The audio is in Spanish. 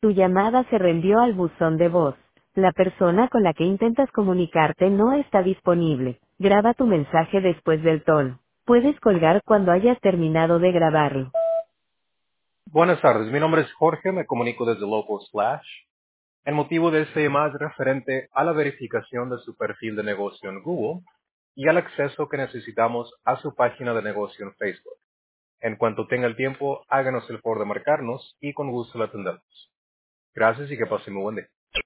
Tu llamada se reenvió al buzón de voz. La persona con la que intentas comunicarte no está disponible. Graba tu mensaje después del tono. Puedes colgar cuando hayas terminado de grabarlo. Buenas tardes, mi nombre es Jorge, me comunico desde Local Slash. El motivo de este llamada es referente a la verificación de su perfil de negocio en Google y al acceso que necesitamos a su página de negocio en Facebook. En cuanto tenga el tiempo, háganos el favor de marcarnos y con gusto la atendemos. Gracias y que pasen muy buen día.